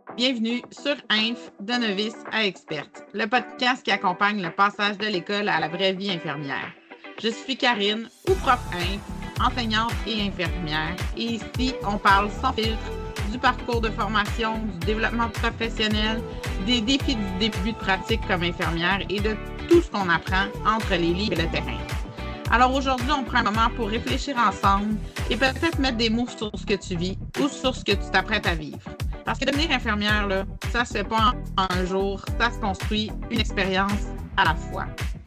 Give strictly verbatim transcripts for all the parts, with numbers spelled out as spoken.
Bienvenue sur Inf de novice à experte, le podcast qui accompagne le passage de l'école à la vraie vie infirmière. Je suis Karine, ou prof Inf, enseignante et infirmière, et ici, on parle sans filtre du parcours de formation, du développement professionnel, des défis du début de pratique comme infirmière et de tout ce qu'on apprend entre les livres et le terrain. Alors aujourd'hui, on prend un moment pour réfléchir ensemble et peut-être mettre des mots sur ce que tu vis ou sur ce que tu t'apprêtes à vivre. Parce que devenir infirmière, là, ça se fait pas en un jour, ça se construit une expérience à la fois.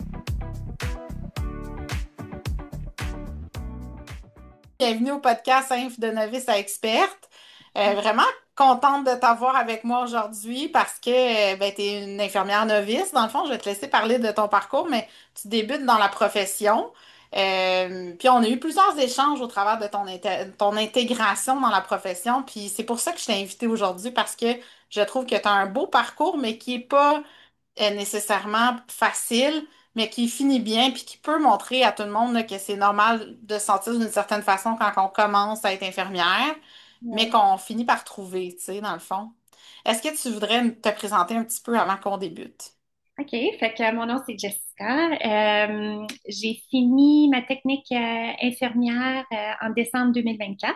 Bienvenue au podcast Inf de novice à experte. Euh, vraiment contente de t'avoir avec moi aujourd'hui parce que ben, tu es une infirmière novice. Dans le fond, je vais te laisser parler de ton parcours, mais tu débutes dans la profession. Euh, puis on a eu plusieurs échanges au travers de ton, inté- ton intégration dans la profession. Puis c'est pour ça que je t'ai invitée aujourd'hui parce que je trouve que tu as un beau parcours, mais qui n'est pas euh, nécessairement facile, mais qui finit bien, puis qui peut montrer à tout le monde là, que c'est normal de se sentir d'une certaine façon quand on commence à être infirmière, mais Ouais. qu'on finit par trouver, tu sais, dans le fond. Est-ce que tu voudrais te présenter un petit peu avant qu'on débute? OK, fait que mon nom c'est Jessica. Euh, j'ai fini ma technique euh, infirmière euh, en décembre deux mille vingt-quatre.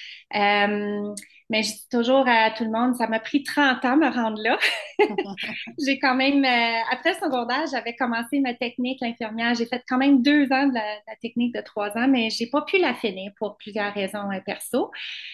Euh, mais je dis toujours à tout le monde, ça m'a pris trente ans à me rendre là. J'ai quand même, euh, après le secondaire, j'avais commencé ma technique infirmière. J'ai fait quand même deux ans de la, de la technique de trois ans, mais j'ai pas pu la finir pour plusieurs raisons euh, perso.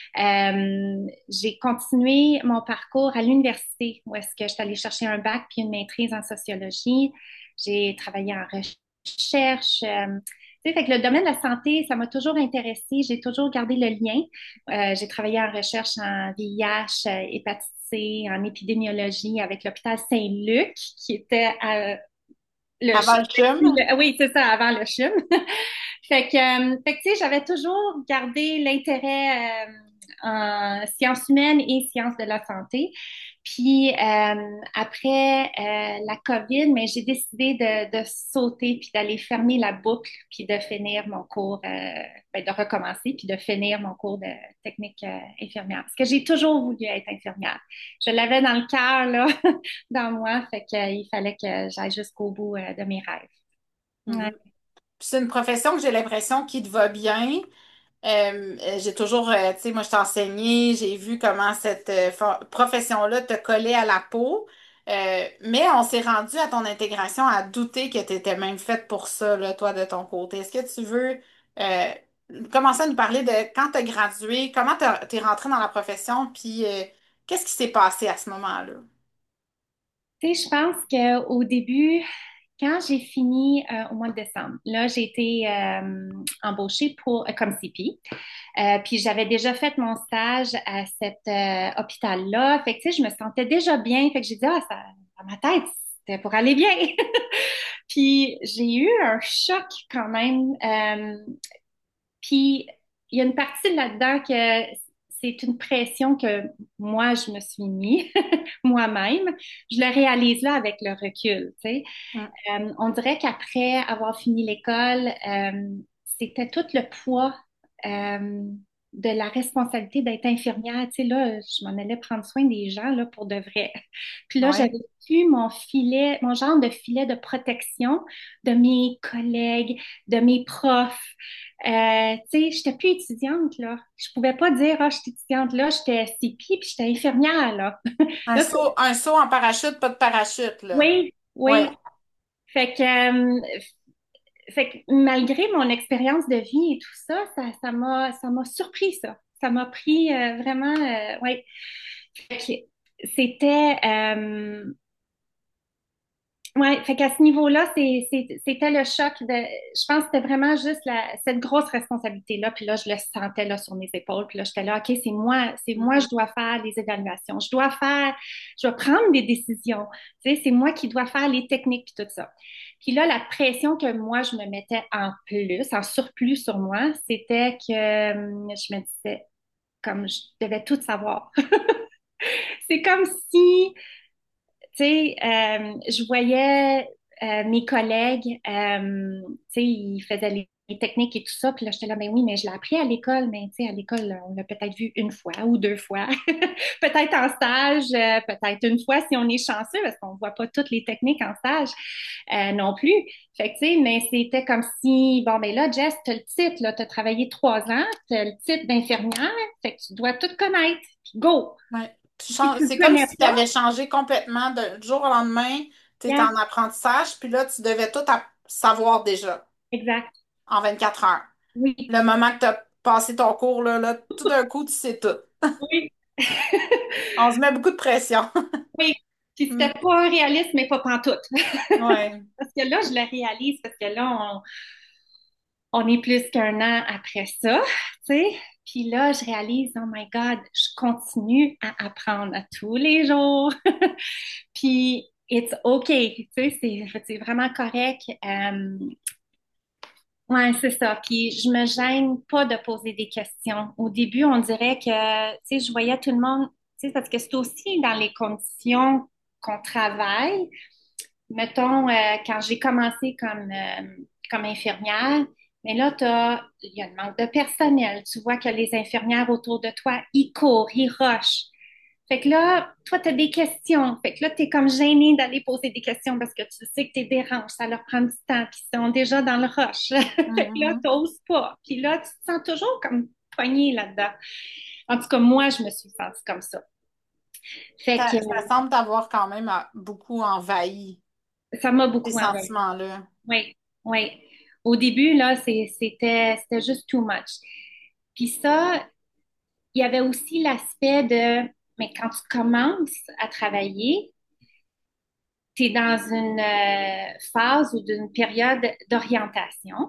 Euh, j'ai continué mon parcours à l'université où est-ce que je suis allée chercher un bac puis une maîtrise en sociologie. J'ai travaillé en recherche. Euh, tu sais, fait que le domaine de la santé, ça m'a toujours intéressé. J'ai toujours gardé le lien. Euh, j'ai travaillé en recherche en V I H, euh, hépatite C, en épidémiologie avec l'hôpital Saint-Luc, qui était à le, Avant le chum? le- oui, c'est ça, avant le C H U M. Fait que, euh, fait que, tu sais, j'avais toujours gardé l'intérêt euh, en sciences humaines et sciences de la santé. Puis euh, après euh, la COVID, mais j'ai décidé de, de sauter puis d'aller fermer la boucle puis de finir mon cours, euh, ben, de recommencer puis de finir mon cours de technique euh, infirmière. Parce que j'ai toujours voulu être infirmière. Je l'avais dans le cœur, là, dans moi, fait qu'il fallait que j'aille jusqu'au bout euh, de mes rêves. Ouais. Mhm. Puis c'est une profession que j'ai l'impression qui te va bien. Euh, euh, j'ai toujours, euh, tu sais, moi je t'ai enseigné, j'ai vu comment cette euh, for- profession-là te collait à la peau. Euh, mais on s'est rendu à ton intégration à douter que tu étais même faite pour ça, là, toi, de ton côté. Est-ce que tu veux euh, commencer à nous parler de quand tu as gradué, comment tu es rentré dans la profession, puis euh, qu'est-ce qui s'est passé à ce moment-là? Tu sais, je pense qu'au début, quand j'ai fini euh, au mois de décembre, là, j'ai été euh, embauchée pour, euh, comme C P. Euh, puis j'avais déjà fait mon stage à cet euh, hôpital-là. Fait que, tu sais, je me sentais déjà bien. Fait que j'ai dit, ah, ça, dans ma tête, c'était pour aller bien. Puis j'ai eu un choc quand même. Euh, puis il y a une partie là-dedans que c'est une pression que moi, je me suis mis moi-même. Je le réalise là avec le recul, tu sais. Mm. Euh, on dirait qu'après avoir fini l'école, euh, c'était tout le poids euh, de la responsabilité d'être infirmière. Tu sais, là, je m'en allais prendre soin des gens là, pour de vrai. Puis là, Ouais. j'avais plus mon filet, mon genre de filet de protection de mes collègues, de mes profs. Euh, tu sais, j'étais plus étudiante, là. Je pouvais pas dire, ah, je suis étudiante là, j'étais C P, puis j'étais infirmière, là. Un Là, saut, un saut en parachute, pas de parachute, là. oui, Ouais. oui. Fait que, euh, fait que malgré mon expérience de vie et tout ça, ça, ça m'a, ça m'a surpris, ça. Ça m'a pris euh, vraiment, euh, ouais. Fait que c'était, euh, ouais, fait qu'à ce niveau-là, c'est, c'est- c'était le choc de, je pense que c'était vraiment juste la, cette grosse responsabilité-là. Puis là, je le sentais là sur mes épaules. Puis là, j'étais là, OK, c'est moi, c'est moi, je dois faire les évaluations. Je dois faire, je dois prendre des décisions. Tu sais, c'est moi qui dois faire les techniques puis tout ça. Puis là, la pression que moi, je me mettais en plus, en surplus sur moi, c'était que hum, je me disais, comme je devais tout savoir. C'est comme si tu sais, euh, je voyais euh, mes collègues, euh, tu sais, ils faisaient les les techniques et tout ça. Puis là, j'étais là, ben oui, mais je l'ai appris à l'école, mais tu sais, à l'école, on l'a peut-être vu une fois ou deux fois. Peut-être en stage, euh, peut-être une fois si on est chanceux, parce qu'on voit pas toutes les techniques en stage euh, non plus. Fait que, tu sais, mais c'était comme si, bon, ben là, Jess, t'as le titre, là, t'as travaillé trois ans, t'as le titre d'infirmière, fait que tu dois tout connaître. Puis go! Ouais. Tu Puis si changes- tu C'est le comme connais si tu pas, avais changé complètement de, du jour au lendemain. Tu étais yeah, en apprentissage, puis là, tu devais tout app- savoir déjà exact. en vingt-quatre heures. Oui, Le moment que tu as passé ton cours, là, là, tout d'un coup, tu sais tout. oui. On se met beaucoup de pression. Oui, puis Mm. c'était pas réaliste, mais pas pantoute. Ouais. Parce que là, je le réalise, parce que là, on, on est plus qu'un an après ça, tu sais. Puis là, je réalise, oh my God, je continue à apprendre à tous les jours. Puis, it's okay, tu sais, c'est c'est vraiment correct. Euh, ouais, c'est ça. Puis, je me gêne pas de poser des questions. Au début, on dirait que, tu sais, je voyais tout le monde, tu sais, parce que c'est aussi dans les conditions qu'on travaille. Mettons, euh, quand j'ai commencé comme, euh, comme infirmière, mais là, t'as, il y a un manque de personnel. Tu vois que les infirmières autour de toi, ils courent, ils rushent. Fait que là, toi, tu as des questions. Fait que là, tu es comme gêné d'aller poser des questions parce que tu sais que tu déranges, ça leur prend du temps, puis ils sont déjà dans le rush. Fait que là, tu Mhm. n'oses pas. Puis là, tu te sens toujours comme poigné là-dedans. En tout cas, moi, je me suis sentie comme ça. Fait que Ça, ça semble t'avoir quand même euh, beaucoup envahi, ça m'a ces beaucoup envahi. sentiments-là. Oui, oui. Au début, là, c'est- c'était, c'était juste too much. Puis ça, il y avait aussi l'aspect de, mais quand tu commences à travailler, tu es dans une euh, phase ou d'une période d'orientation.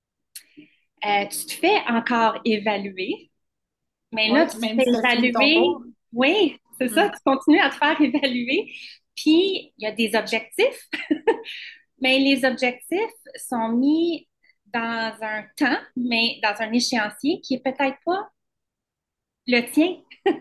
Euh, tu te fais encore évaluer, mais Oui, là, tu te même fais si tu as fini ton évaluer. cours. Oui, c'est ça, Mm. tu continues à te faire évaluer. Puis, il y a des objectifs, mais les objectifs sont mis dans un temps, mais dans un échéancier qui est peut-être pas le tien.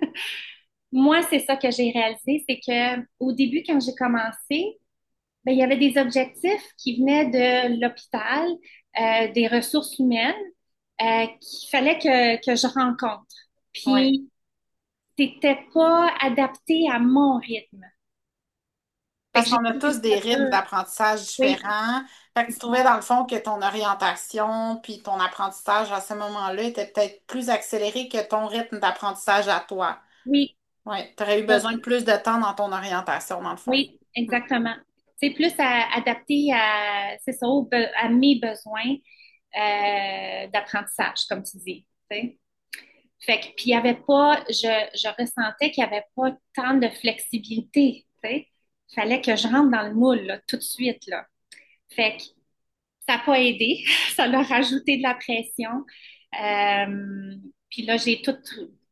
Moi, c'est ça que j'ai réalisé, c'est que au début, quand j'ai commencé, ben, il y avait des objectifs qui venaient de l'hôpital, euh, des ressources humaines, euh, qu'il fallait que, que je rencontre. Oui. Puis, c'était pas adapté à mon rythme. Fait que Parce j'ai qu'on a trouvé tous ça des rythmes dur. d'apprentissage Oui, différents. Fait que tu trouvais dans le fond que ton orientation puis ton apprentissage à ce moment-là était peut-être plus accéléré que ton rythme d'apprentissage à toi. oui, Oui, tu aurais eu ça, besoin de plus de temps dans ton orientation, dans le fond. oui, exactement. C'est plus à, adapté à, c'est ça, au be- à mes besoins euh, d'apprentissage, comme tu dis. Tu sais. Fait que, puis il y avait pas, je, je ressentais qu'il y avait pas tant de flexibilité, tu sais. Fallait que je rentre dans le moule, là, tout de suite, là. Fait que ça n'a pas aidé, ça l'a rajouté de la pression. Euh, puis là, j'ai tout,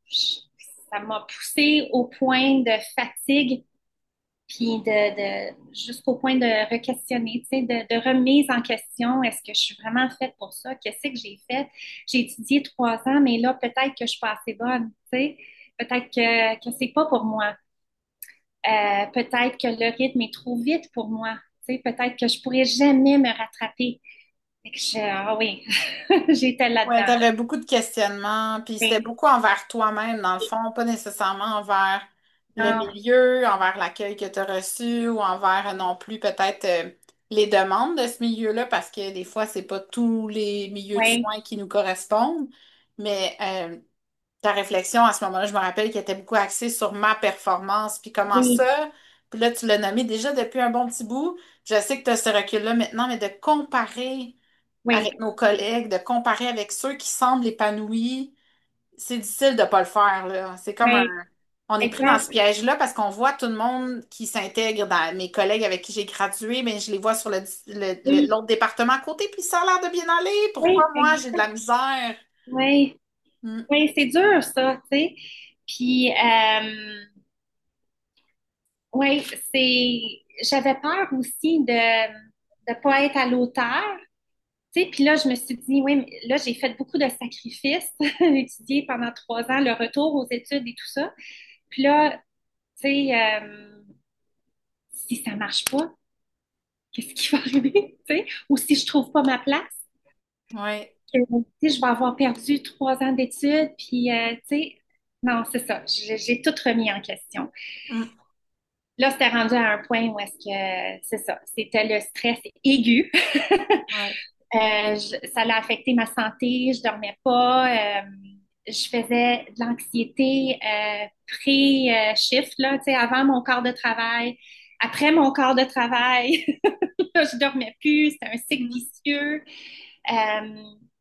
ça m'a poussé au point de fatigue, puis de, de jusqu'au point de re-questionner, tu sais, de, de remise en question. Est-ce que je suis vraiment faite pour ça? Qu'est-ce que j'ai fait? J'ai étudié trois ans, mais là, peut-être que je suis pas assez bonne, tu sais. Peut-être que, que c'est pas pour moi. Euh, peut-être que le rythme est trop vite pour moi. Tu sais, peut-être que je pourrais jamais me rattraper. Fait que je- ah oui, j'étais Oui, tu là-dedans. avais beaucoup de questionnements, puis c'était Oui, beaucoup envers toi-même, dans le fond, pas nécessairement envers le non, milieu, envers l'accueil que tu as reçu, ou envers euh, non plus peut-être euh, les demandes de ce milieu-là, parce que des fois, c'est pas tous les milieux de oui, soins qui nous correspondent. Mais euh, ta réflexion à ce moment-là, je me rappelle qu'elle était beaucoup axée sur ma performance, puis comment oui, ça, puis là, tu l'as nommé déjà depuis un bon petit bout. Je sais que tu as ce recul-là maintenant, mais de comparer oui, avec nos collègues, de comparer avec ceux qui semblent épanouis, c'est difficile de pas le faire, là. C'est comme un... oui, On est pris dans ce exact. piège-là parce qu'on voit tout le monde qui s'intègre dans mes collègues avec qui j'ai gradué, mais je les vois sur le, le- le- Oui, l'autre département à côté, puis ça a l'air de bien aller. Pourquoi oui, moi, j'ai de la exact. misère? Oui, Hmm. oui, c'est dur, ça, tu sais. Puis, euh, oui, c'est, j'avais peur aussi de ne pas être à l'auteur, tu sais. Puis là, je me suis dit, oui, mais là, j'ai fait beaucoup de sacrifices, étudié pendant trois ans, le retour aux études et tout ça. Puis là, tu sais, euh, si ça marche pas, qu'est-ce qui va arriver, tu sais? Ou si je trouve pas ma place. Oui. Que, tu sais, je vais avoir perdu trois ans d'études, puis, euh, tu sais, non, c'est ça. J'ai j'ai tout remis en question. Mm. Là, c'était rendu à un point où est-ce que, c'est ça, c'était le stress aigu. Ouais. Euh, je- ça l'a affecté ma santé, je dormais pas, euh, je faisais de l'anxiété euh, pré-shift, là, tu sais, avant mon quart de travail, après mon quart de travail, là, je dormais plus, c'était un cycle Mm. vicieux. Euh,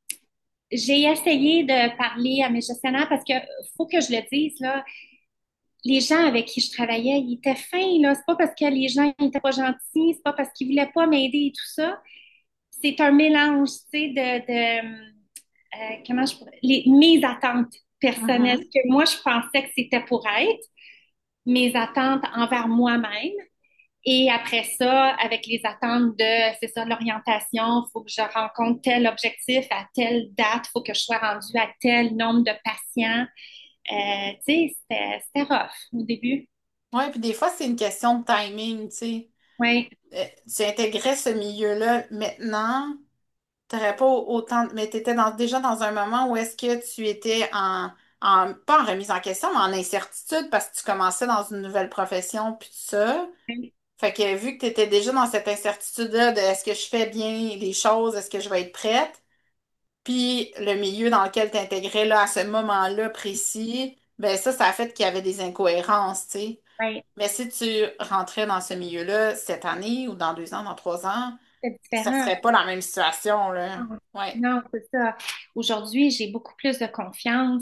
j'ai essayé de parler à mes gestionnaires parce que faut que je le dise, là, les gens avec qui je travaillais, ils étaient fins, là. C'est pas parce que les gens étaient pas gentils, c'est pas parce qu'ils voulaient pas m'aider et tout ça. C'est un mélange, tu sais, de, de euh, comment je pourrais, les, mes attentes personnelles, Mhm. ce que moi je pensais que c'était pour être, mes attentes envers moi-même. Et après ça, avec les attentes de, c'est ça, de l'orientation, il faut que je rencontre tel objectif à telle date, il faut que je sois rendue à tel nombre de patients. Euh, tu sais, c'était, c'était rough au début. Ouais, puis des fois, c'est une question de timing, tu sais. Oui, Euh, tu intégrais ce milieu-là maintenant, t'aurais pas autant, mais tu étais dans, déjà dans un moment où est-ce que tu étais en, en, pas en remise en question, mais en incertitude parce que tu commençais dans une nouvelle profession, puis tout ça. Fait que vu que tu étais déjà dans cette incertitude-là de est-ce que je fais bien les choses, est-ce que je vais être prête, puis le milieu dans lequel tu intégrais là, à ce moment-là précis, ben ça, ça a fait qu'il y avait des incohérences, tu sais. oui, Mais si tu rentrais dans ce milieu-là cette année ou dans deux ans, dans trois ans, c'est ça différent. serait pas la même situation, là. Non, Ouais. non, c'est ça. Aujourd'hui, j'ai beaucoup plus de confiance,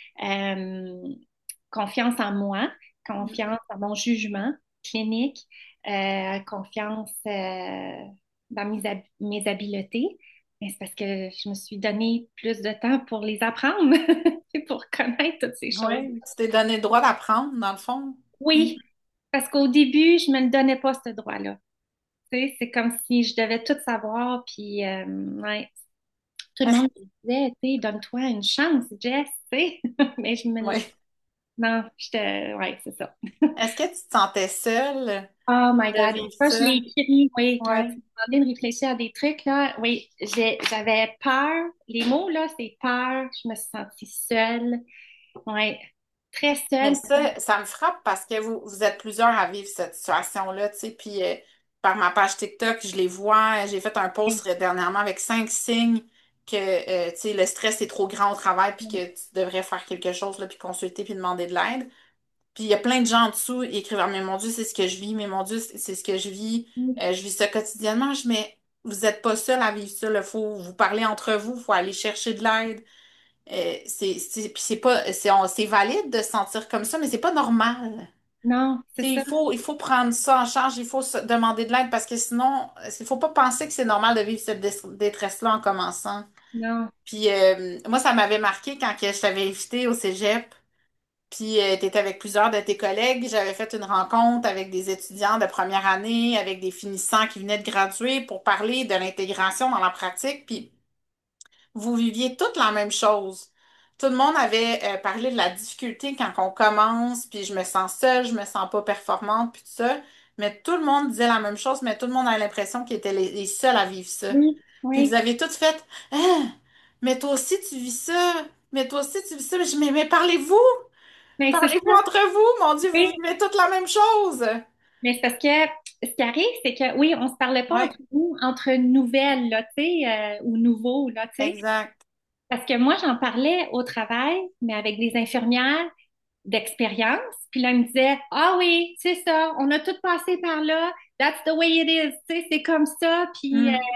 euh, confiance en moi, Mm. confiance en mon jugement clinique, euh, confiance euh, dans mes, hab- mes habiletés. Mais c'est parce que je me suis donné plus de temps pour les apprendre, pour connaître toutes ces choses. Ouais. Tu t'es donné le droit d'apprendre, dans le fond. Mm. Oui, parce qu'au début, je me le donnais pas ce droit-là. Tu sais, c'est comme si je devais tout savoir, puis euh, ouais, tout le Est-ce monde me disait, tu sais, donne-toi une chance, Jess, tu sais. Mais je me... ouais. Non, j'étais... Ouais, c'est ça. Est-ce que tu te sentais seule Oh my de God. vivre Ça, je ça? l'ai écrit. Oui, quand tu Ouais. me demandais de réfléchir à des trucs, là, oui, j'ai, j'avais peur. Les mots, là, c'est peur. Je me suis sentie seule. Ouais, très Mais seule. ça, ça me frappe parce que vous, vous êtes plusieurs à vivre cette situation-là, tu sais, puis euh, par ma page TikTok, je les vois, j'ai fait un post dernièrement avec cinq signes que, euh, tu sais, le stress est trop grand au travail puis que tu devrais faire quelque chose, là, puis consulter puis demander de l'aide. Puis il y a plein de gens en dessous, ils écrivent, ah, mais mon Dieu, c'est ce que je vis, mais mon Dieu, c'est c'est ce que je vis, Euh, je vis ça quotidiennement. Je mais vous n'êtes pas seul à vivre ça, il faut vous parler entre vous, il faut aller chercher de l'aide. Euh, c'est, c'est, puis c'est pas, c'est, on- c'est valide de se sentir comme ça, mais c'est pas normal. Non, c'est Tu sais, il ça. faut, il faut prendre ça en charge, il faut se demander de l'aide parce que sinon, il faut pas penser que c'est normal de vivre cette dé- détresse-là en commençant. Non. Puis euh, moi, ça m'avait marqué quand que je t'avais invité au cégep. Puis tu étais avec plusieurs de tes collègues. J'avais fait une rencontre avec des étudiants de première année, avec des finissants qui venaient de graduer pour parler de l'intégration dans la pratique. Puis vous viviez toutes la même chose. Tout le monde avait euh, parlé de la difficulté quand on commence, puis je me sens seule, je me sens pas performante, puis tout ça. Mais tout le monde disait la même chose, mais tout le monde a l'impression qu'ils étaient les, les seuls à vivre ça. Oui, Puis vous oui. avez toutes fait, ah, mais toi aussi tu vis ça, mais toi aussi tu vis ça. Mais je mais, mais parlez-vous, Mais c'est ça. parlez-vous entre vous, mon Dieu, vous Oui. vivez toutes la même chose. Mais c'est parce que ce qui arrive, c'est que oui, on se parlait pas Oui, entre nous, entre nouvelles, là, tu sais, euh, ou nouveaux, là, tu sais. exact. Parce que moi, j'en parlais au travail, mais avec des infirmières d'expérience. Puis là, ils me disaient, ah oui, c'est ça, on a tout passé par là. That's the way it is. Tu sais, c'est comme ça. Puis euh, Hmm.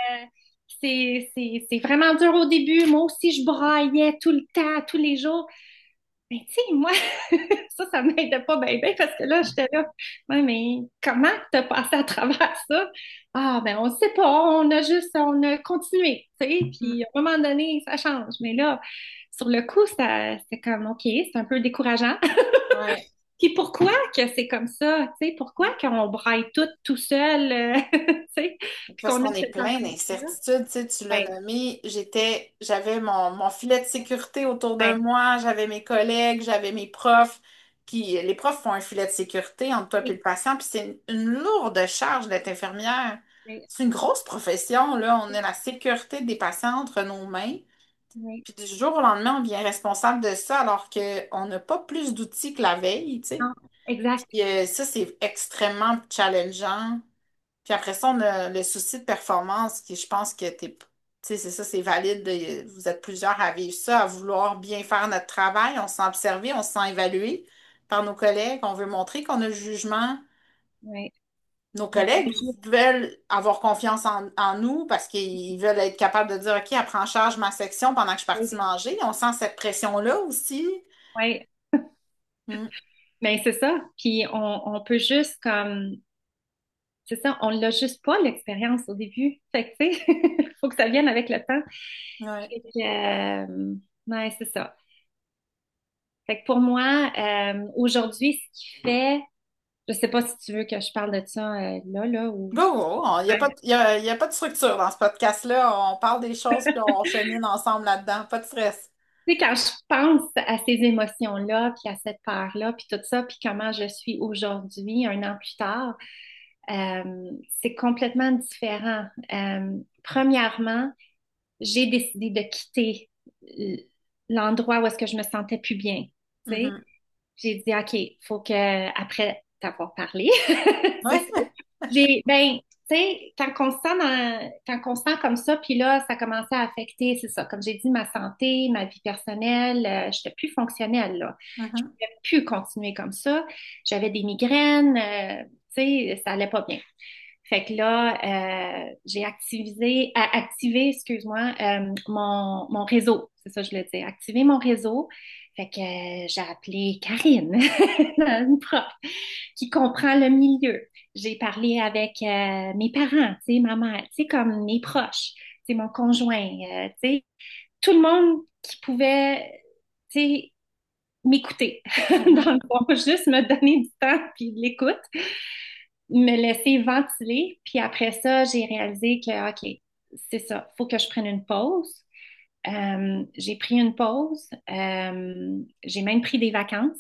c'est, c'est, c'est vraiment dur au début. Moi aussi, je braillais tout le temps, tous les jours. Mais tu sais, moi, ça, ça m'aide pas bien, bien parce que là, j'étais là, ouais, mais comment t'as passé à travers ça? Ah, ben, on sait pas, on a juste, on a continué, tu sais, puis à un moment donné, ça change. Mais là, sur le coup, ça, c'était comme, OK, c'est un peu décourageant. Ouais. Puis pourquoi que c'est comme ça? Tu sais, pourquoi qu'on braille tout tout seul, euh, tu sais, puis Parce qu'on a qu'on est cette plein tendance-là? d'incertitudes, tu sais, tu l'as Ouais, nommé, j'étais, j'avais mon, mon filet de sécurité autour de ouais, moi, j'avais mes collègues, j'avais mes profs, qui, les profs font un filet de sécurité entre toi et oui, le patient, puis c'est une, une lourde charge d'être infirmière. Oui, C'est une grosse profession, là. On a la sécurité des patients entre nos mains. oui. Puis du jour au lendemain, on devient responsable de ça alors qu'on n'a pas plus d'outils que la veille, tu sais. Non, exact. Puis euh, ça, c'est extrêmement challengeant. Puis après ça, on a le souci de performance qui, je pense que t'es, tu sais, c'est ça, c'est valide. de- Vous êtes plusieurs à vivre ça, à vouloir bien faire notre travail. On se sent observé, on se sent évalué par nos collègues. On veut montrer qu'on a le jugement. Oui. Nos On peut collègues juste- veulent avoir confiance en, en nous parce qu'ils veulent être capables de dire, OK, elle prend en charge ma section pendant que je suis partie Oui. manger. On sent cette pression-là aussi. Oui. Mm. Mais c'est ça. Puis on, on peut juste comme, c'est ça, on l'a juste pas l'expérience au début. Fait que, tu sais, il faut que ça vienne avec le temps. Ouais. Fait que, euh, ouais, c'est ça. Fait que pour moi, euh, aujourd'hui, ce qui fait, je sais pas si tu veux que je parle de ça euh, là, là, ou... Go, go. Il n'y a pas, Ouais. de- il y a, il y a pas de structure dans ce podcast-là. On parle des choses puis on chemine ensemble là-dedans. Pas de stress. Tu sais, quand je pense à ces émotions-là, puis à cette peur-là, puis tout ça, puis comment je suis aujourd'hui, un an plus tard, euh, c'est complètement différent. Euh, premièrement, j'ai décidé de quitter l'endroit où est-ce que je me sentais plus bien. Tu sais, Mhm. j'ai dit, OK, faut que, après t'avoir parlé, c'est Ouais. ça. J'ai, ben, tu sais, quand on se sent dans- quand on se sent comme ça, puis là, ça commençait à affecter, c'est ça, comme j'ai dit, ma santé, ma vie personnelle, euh, j'étais plus fonctionnelle, là. Je Mhm. pouvais plus continuer comme ça. J'avais des migraines, euh, tu sais, ça allait pas bien. Fait que là, euh, j'ai activisé, a- activé, excuse-moi, euh, mon, mon réseau. C'est ça, que je le dis. Activer mon réseau. Fait que euh, j'ai appelé Karine, une prof, qui comprend le milieu. J'ai parlé avec euh, mes parents, tu sais, ma mère, tu sais, comme mes proches, tu sais, mon conjoint, euh, tu sais, tout le monde qui pouvait, tu sais, m'écouter. Mhm. Dans le fond, juste me donner du temps puis de l'écoute, me laisser ventiler. Puis après ça, j'ai réalisé que, OK, c'est ça, il faut que je prenne une pause. Euh, j'ai pris une pause. Euh, j'ai même pris des vacances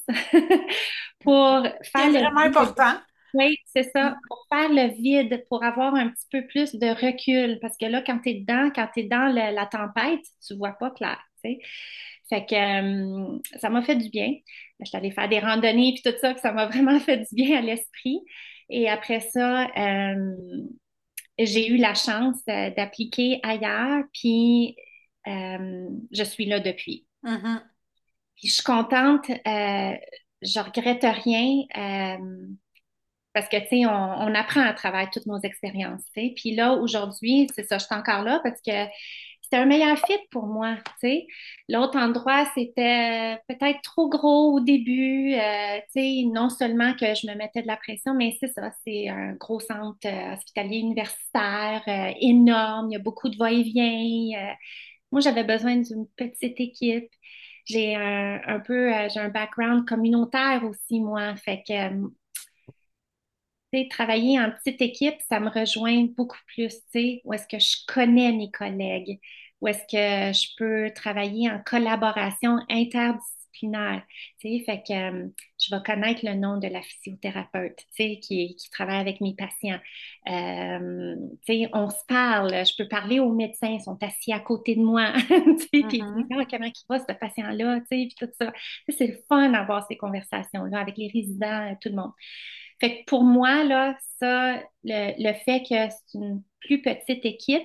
pour Qui est faire le vraiment vide. important. Oui, c'est ça, pour faire le vide, pour avoir un petit peu plus de recul. Parce que là, quand tu es dedans, quand tu es dans le- la tempête, tu vois pas clair, tu sais. Fait que euh, ça m'a fait du bien. Je suis allée faire des randonnées puis tout ça, puis ça m'a vraiment fait du bien à l'esprit. Et après ça, euh, j'ai eu la chance euh, d'appliquer ailleurs, puis euh, je suis là depuis. Mhm. Puis je suis contente, euh, je regrette rien. Euh, parce que, tu sais, on, on apprend à travers toutes nos expériences, tu sais. Puis là, aujourd'hui, c'est ça, je suis encore là parce que c'était un meilleur fit pour moi, tu sais. L'autre endroit, c'était peut-être trop gros au début, euh, tu sais, non seulement que je me mettais de la pression, mais c'est ça, c'est un gros centre euh, hospitalier universitaire, euh, énorme, il y a beaucoup de va-et-vient. euh. Moi, j'avais besoin d'une petite équipe. J'ai un, un peu, euh, j'ai un background communautaire aussi, moi, fait que euh, tu sais, travailler en petite équipe, ça me rejoint beaucoup plus, tu sais, où est-ce que je connais mes collègues, où est-ce que je peux travailler en collaboration interdisciplinaire, tu sais, fait que euh, je vais connaître le nom de la physiothérapeute, tu sais, qui, qui travaille avec mes patients. Euh, tu sais, on se parle, je peux parler aux médecins, ils sont assis à côté de moi, tu sais, puis ils disent, Mhm. ah, comment il va, ce patient-là, tu sais, puis tout ça. Tu sais, c'est le fun d'avoir ces conversations-là avec les résidents, tout le monde. Fait que pour moi, là, ça, le, le fait que c'est une plus petite équipe,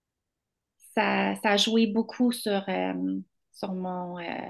ça, ça a joué beaucoup sur, euh, sur mon, euh,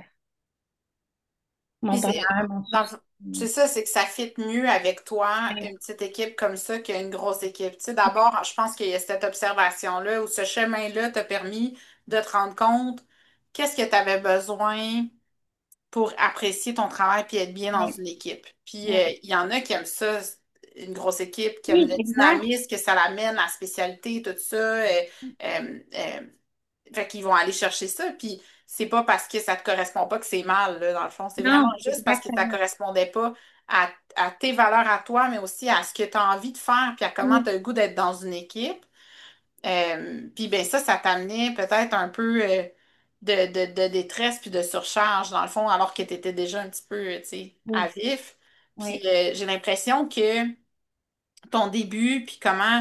mon Puis c'est bonheur, mon dans le succès. fond, c'est ça, c'est que ça fit mieux avec toi, Ouais, une petite équipe comme ça, qu'une grosse équipe. Tu sais, d'abord, je pense qu'il y a cette observation-là ou ce chemin-là t'a permis de te rendre compte qu'est-ce que tu avais besoin pour apprécier ton travail puis être bien dans ouais, une équipe. Puis ouais. euh, il y en a qui aiment ça, une grosse équipe, qui aiment Oui, le exact. dynamisme, que ça l'amène, la spécialité, tout ça. euh, euh, euh, Fait qu'ils vont aller chercher ça. Puis c'est pas parce que ça te correspond pas que c'est mal, là, dans le fond. C'est vraiment Non, juste parce que ça exactement. correspondait pas à, à tes valeurs à toi, mais aussi à ce que tu as envie de faire, puis à comment Oui, tu as le goût d'être dans une équipe. Euh, puis ben ça, ça t'amenait peut-être un peu euh, de, de, de détresse puis de surcharge, dans le fond, alors que tu étais déjà un petit peu, tu sais, à oui, vif. Puis oui, euh, j'ai l'impression que ton début, puis comment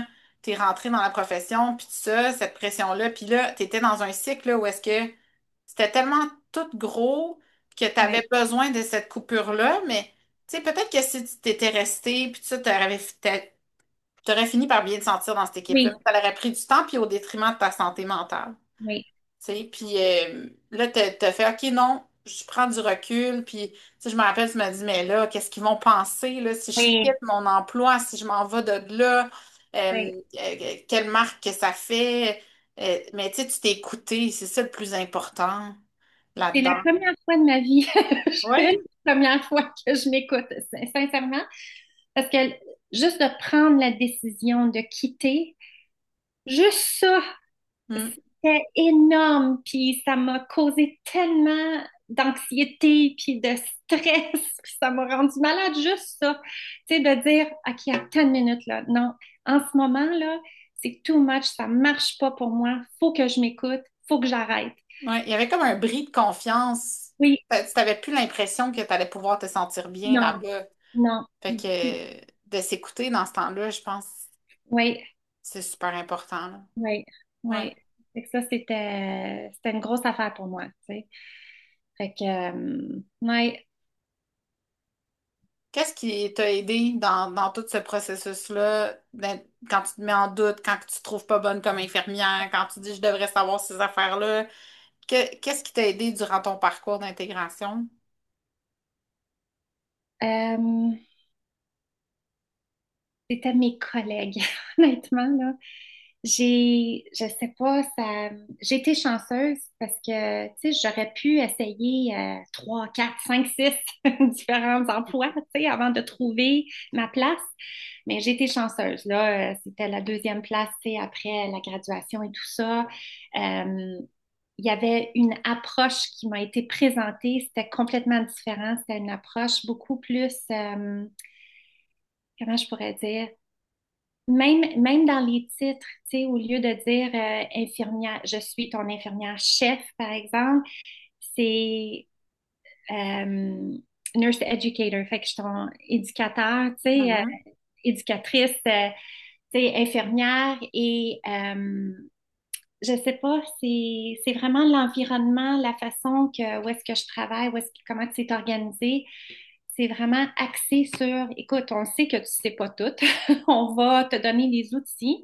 t'es rentrée dans la profession, puis tout ça, cette pression-là, puis là, t'étais dans un cycle là, où est-ce que c'était tellement tout gros que Oui, t'avais besoin de cette coupure-là, mais tu sais, peut-être que si tu t'étais resté, puis tout ça, t'aurais, t'a- t'aurais fini par bien te sentir dans cette équipe-là, oui, mais ça aurait pris du temps, puis au détriment de ta santé mentale. oui, Tu sais, puis euh, là, t'as, t'as fait, OK, non, je prends du recul, puis tu sais, je me rappelle, tu m'as dit, mais là, qu'est-ce qu'ils vont penser, là, si je oui, quitte mon emploi, si je m'en vais de là, oui. euh, euh, quelle marque que ça fait, Euh, mais tu sais, tu t'es écouté, c'est ça le plus important C'est la là-dedans. première fois de ma vie, je fais Oui. la première fois que je m'écoute, sin- sincèrement, parce que juste de prendre la décision de quitter, juste ça, Mm. c'était énorme, puis ça m'a causé tellement d'anxiété, puis de stress, puis ça m'a rendu malade, juste ça, tu sais, de dire, OK, attends une minute, là, non, en ce moment, là, c'est too much, ça marche pas pour moi, faut que je m'écoute, faut que j'arrête. Ouais, il y avait comme un bris de confiance. Oui, T'a- Tu n'avais plus l'impression que tu allais pouvoir te sentir bien non, là-bas. non, Fait que euh, de s'écouter dans ce temps-là, je pense que oui. c'est super important, là. Oui, Ouais. oui. Fait que ça, c'était, c'était une grosse affaire pour moi, tu sais. Fait que, euh, ouais. Qu'est-ce qui t'a aidé dans, dans tout ce processus-là, d'être- quand tu te mets en doute, quand tu te trouves pas bonne comme infirmière, quand tu dis je devrais savoir ces affaires-là? Que- qu'est-ce qui t'a aidé durant ton parcours d'intégration? Euh, C'était mes collègues, honnêtement, là. J'ai, je sais pas, ça, j'ai été chanceuse parce que, tu sais, j'aurais pu essayer euh, trois, quatre, cinq, six différents emplois, tu sais, avant de trouver ma place. Mais j'ai été chanceuse, là. Euh, C'était la deuxième place, tu sais, après la graduation et tout ça. Euh, il y avait une approche qui m'a été présentée, c'était complètement différent. C'était une approche beaucoup plus, euh, comment je pourrais dire, même, même dans les titres, tu sais, au lieu de dire euh, infirmière, je suis ton infirmière chef, par exemple, c'est euh, nurse educator, fait que je suis ton éducateur, tu sais, euh, Mhm. éducatrice, euh, tu sais, infirmière et euh, je sais pas, c'est c'est vraiment l'environnement, la façon que où est-ce que je travaille, où est-ce que comment c'est organisé. C'est vraiment axé sur, écoute, on sait que tu sais pas tout. On va te donner les outils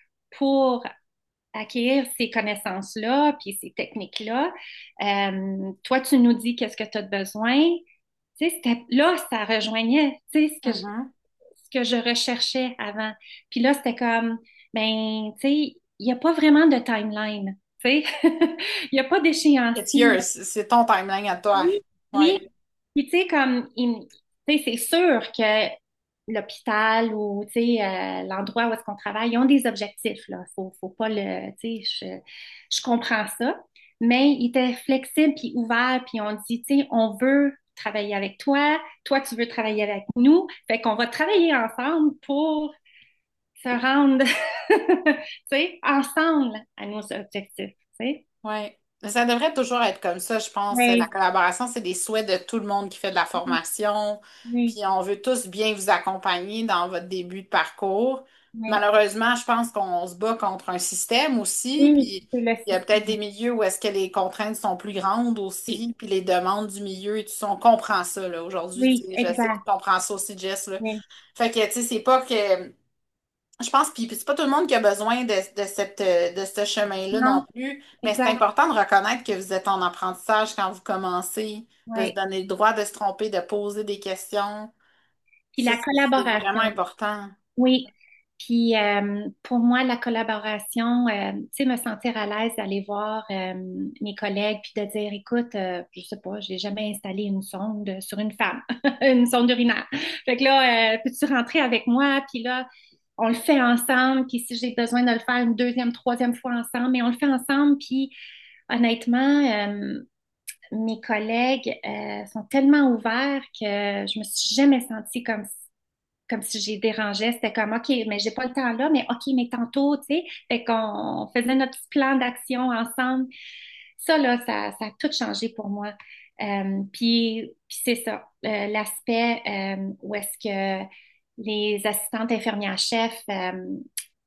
pour acquérir ces connaissances-là, puis ces techniques-là. Euh, toi, tu nous dis qu'est-ce que tu as besoin. Tu sais, c'était- là, ça rejoignait, tu sais, ce que je, Mhm. ce que je recherchais avant. Puis là, c'était comme, ben, tu sais, il n'y a pas vraiment de timeline, tu sais. Il n'y a pas It's d'échéancier. yours, c'est ton timeline à toi. Oui, oui. Ouais. Puis, tu sais, comme, il- tu sais, c'est sûr que l'hôpital ou, tu sais, euh, l'endroit où est-ce qu'on travaille, ils ont des objectifs, là. Faut, faut pas le, tu sais, je, je comprends ça. Mais ils étaient flexibles puis ouverts, puis on dit, tu sais, on veut travailler avec toi, toi, tu veux travailler avec nous. Fait qu'on va travailler ensemble pour se rendre, tu sais, ensemble à nos objectifs, tu sais. Oui. Ça devrait toujours être comme ça, je pense. La Oui, collaboration, c'est des souhaits de tout le monde qui fait de la formation. oui, Puis on veut tous bien vous accompagner dans votre début de parcours. oui. Malheureusement, je pense qu'on se bat contre un système aussi. Oui, Puis c'est le il y a peut-être système. des milieux où est-ce que les contraintes sont plus grandes Oui, aussi. Puis les demandes du milieu et tout ça. On comprend ça, là, aujourd'hui. Tu oui, sais, je sais que tu exact. comprends ça aussi, Jess, là. Oui. Fait que, tu sais, c'est pas que je pense, puis puis c'est pas tout le monde qui a besoin de, de, cette, euh, de ce chemin-là non Non, plus, mais c'est exact. important de reconnaître que vous êtes en apprentissage quand vous commencez, de se Oui. donner le droit de se tromper, de poser des questions. Puis Ça, la c'est c'est vraiment collaboration. important. Oui. Puis euh, pour moi, la collaboration, euh, tu sais, me sentir à l'aise d'aller voir euh, mes collègues puis de dire, écoute, euh, je sais pas, j'ai jamais installé une sonde sur une femme, une sonde urinaire. Fait que là, euh, peux-tu rentrer avec moi? Puis là, on le fait ensemble. Puis si j'ai besoin de le faire une deuxième, troisième fois ensemble, mais on le fait ensemble. Puis honnêtement, euh, mes collègues euh, sont tellement ouverts que je me suis jamais sentie comme comme si j'ai dérangé. C'était comme OK, mais j'ai pas le temps là, mais OK, mais tantôt, tu sais. Fait qu'on faisait notre petit plan d'action ensemble. Ça, là, ça, ça a tout changé pour moi. Euh, puis, puis c'est ça, euh, l'aspect euh, où est-ce que les assistantes infirmières chefs euh,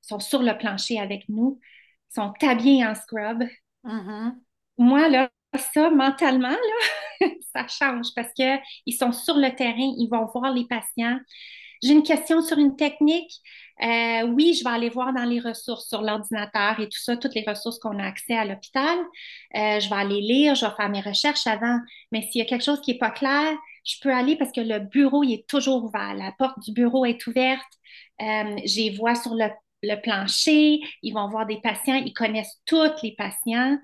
sont sur le plancher avec nous, sont habillés en scrub. Mhm. Moi, là, ça, mentalement, là, ça change parce que ils sont sur le terrain, ils vont voir les patients. J'ai une question sur une technique. Euh, oui, je vais aller voir dans les ressources sur l'ordinateur et tout ça, toutes les ressources qu'on a accès à l'hôpital. Euh, je vais aller lire, je vais faire mes recherches avant. Mais s'il y a quelque chose qui est pas clair, je peux aller parce que le bureau, il est toujours ouvert. La porte du bureau est ouverte. Euh, j'y vois sur le, le plancher. Ils vont voir des patients. Ils connaissent tous les patients.